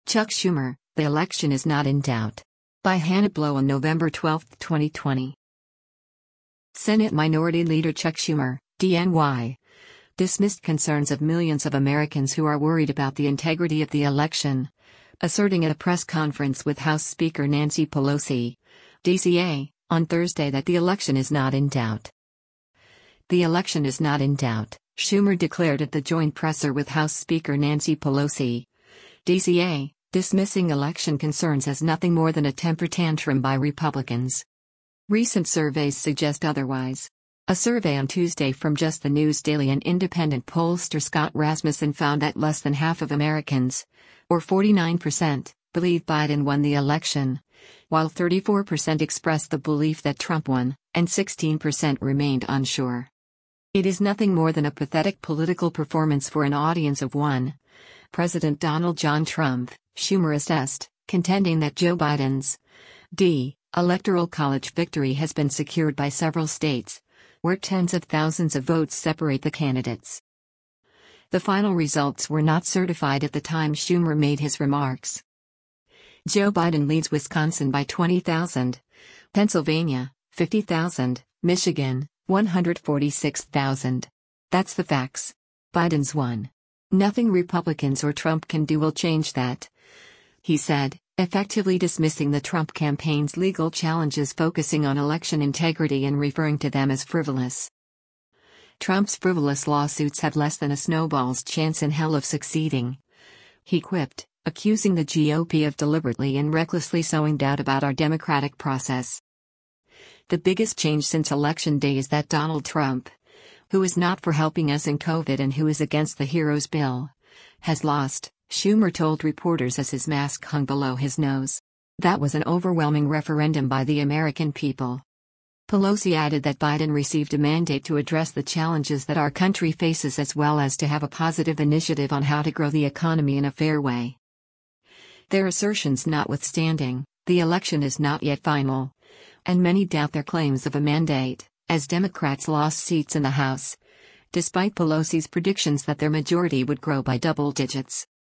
Chuck Schumer, the election is not in doubt. By Hannah Blow on November 12, 2020. Senate Minority Leader Chuck Schumer, DNY, dismissed concerns of millions of Americans who are worried about the integrity of the election, asserting at a press conference with House Speaker Nancy Pelosi, DCA, on Thursday that the election is not in doubt. The election is not in doubt, Schumer declared at the joint presser with House Speaker Nancy Pelosi, DCA, dismissing election concerns as nothing more than a temper tantrum by Republicans. Recent surveys suggest otherwise. A survey on Tuesday from Just the News Daily and independent pollster Scott Rasmussen found that less than half of Americans, or 49%, believe Biden won the election, while 34% expressed the belief that Trump won, and 16% remained unsure. It is nothing more than a pathetic political performance for an audience of one. President Donald John Trump, Schumer assessed, contending that Joe Biden's Electoral College victory has been secured by several states, where tens of thousands of votes separate the candidates. The final results were not certified at the time Schumer made his remarks. Joe Biden leads Wisconsin by 20,000, Pennsylvania, 50,000, Michigan, 146,000. That's the facts. Biden's won. Nothing Republicans or Trump can do will change that, he said, effectively dismissing the Trump campaign's legal challenges, focusing on election integrity and referring to them as frivolous. Trump's frivolous lawsuits have less than a snowball's chance in hell of succeeding, he quipped, accusing the GOP of deliberately and recklessly sowing doubt about our democratic process. The biggest change since Election Day is that Donald Trump, who is not for helping us in COVID and who is against the Heroes Bill, has lost, Schumer told reporters as his mask hung below his nose. That was an overwhelming referendum by the American people. Pelosi added that Biden received a mandate to address the challenges that our country faces as well as to have a positive initiative on how to grow the economy in a fair way. Their assertions notwithstanding, the election is not yet final, and many doubt their claims of a mandate, as Democrats lost seats in the House, despite Pelosi's predictions that their majority would grow by double digits.